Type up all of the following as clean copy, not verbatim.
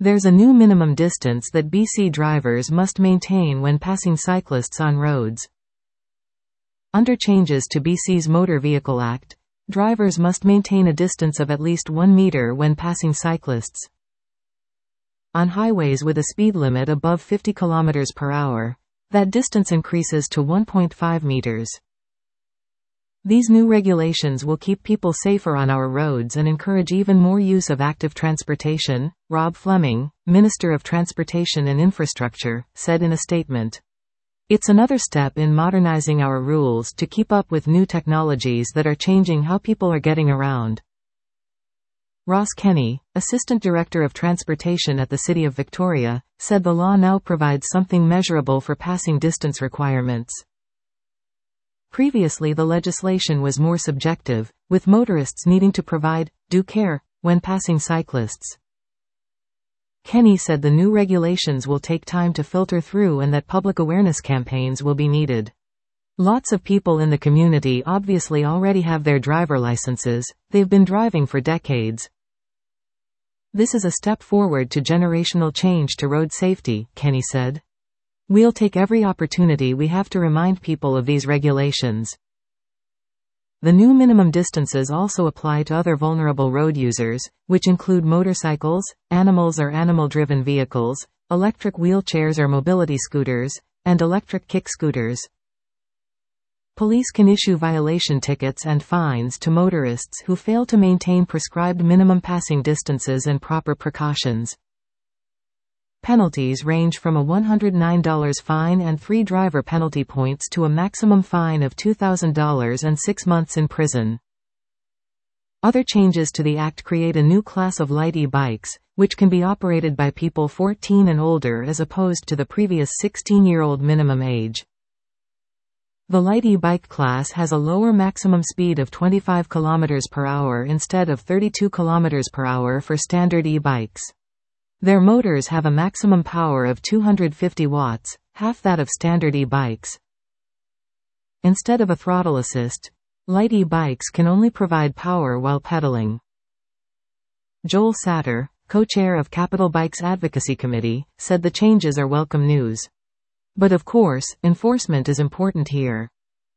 There's a new minimum distance that BC drivers must maintain when passing cyclists on roads. Under changes to BC's Motor Vehicle Act, drivers must maintain a distance of at least 1 meter when passing cyclists. On highways with a speed limit above 50 km per hour, that distance increases to 1.5 meters. These new regulations will keep people safer on our roads and encourage even more use of active transportation, Rob Fleming, Minister of Transportation and Infrastructure, said in a statement. It's another step in modernizing our rules to keep up with new technologies that are changing how people are getting around. Ross Kenny, Assistant Director of Transportation at the City of Victoria, said the law now provides something measurable for passing distance requirements. Previously, the legislation was more subjective, with motorists needing to provide due care when passing cyclists. Kenny said the new regulations will take time to filter through and that public awareness campaigns will be needed. Lots of people in the community obviously already have their driver licenses, they've been driving for decades. This is a step forward to generational change to road safety, Kenny said. We'll take every opportunity we have to remind people of these regulations. The new minimum distances also apply to other vulnerable road users, which include motorcycles, animals or animal-driven vehicles, electric wheelchairs or mobility scooters, and electric kick scooters. Police can issue violation tickets and fines to motorists who fail to maintain prescribed minimum passing distances and proper precautions. Penalties range from a $109 fine and 3 driver penalty points to a maximum fine of $2,000 and 6 months in prison. Other changes to the Act create a new class of light e-bikes, which can be operated by people 14 and older as opposed to the previous 16-year-old minimum age. The light e-bike class has a lower maximum speed of 25 km per hour instead of 32 km per hour for standard e-bikes. Their motors have a maximum power of 250 watts, half that of standard e-bikes. Instead of a throttle assist, light e-bikes can only provide power while pedaling. Joel Satter, co-chair of Capital Bikes Advocacy Committee, said the changes are welcome news. But of course, enforcement is important here.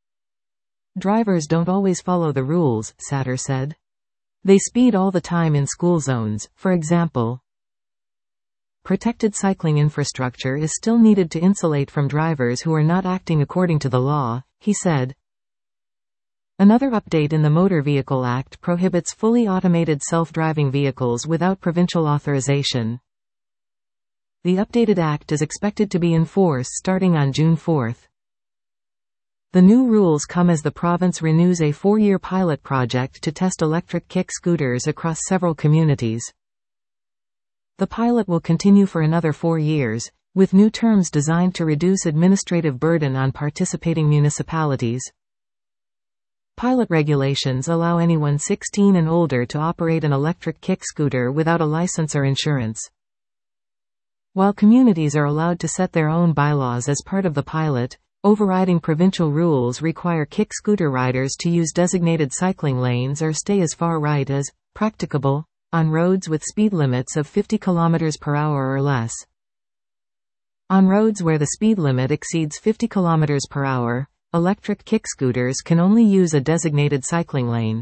Drivers don't always follow the rules, Satter said. They speed all the time in school zones, for example. Protected cycling infrastructure is still needed to insulate from drivers who are not acting according to the law, he said. Another update in the Motor Vehicle Act prohibits fully automated self-driving vehicles without provincial authorization. The updated act is expected to be in force starting on June 4. The new rules come as the province renews a 4-year pilot project to test electric kick scooters across several communities. The pilot will continue for another 4 years, with new terms designed to reduce administrative burden on participating municipalities. Pilot regulations allow anyone 16 and older to operate an electric kick scooter without a license or insurance. While communities are allowed to set their own bylaws as part of the pilot, overriding provincial rules require kick scooter riders to use designated cycling lanes or stay as far right as practicable on roads with speed limits of 50 km per hour or less. On roads where the speed limit exceeds 50 km per hour, electric kick scooters can only use a designated cycling lane.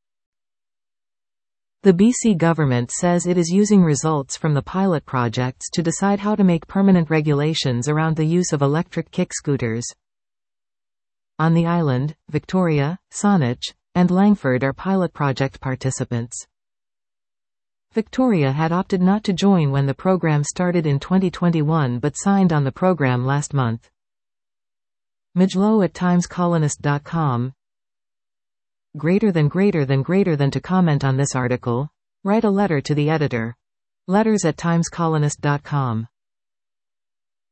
The BC government says it is using results from the pilot projects to decide how to make permanent regulations around the use of electric kick scooters. On the island, Victoria, Saanich, and Langford are pilot project participants. Victoria had opted not to join when the program started in 2021 but signed on the program last month. Mijlo at timescolonist.com. Greater than to comment on this article, write a letter to the editor. Letters@timescolonist.com.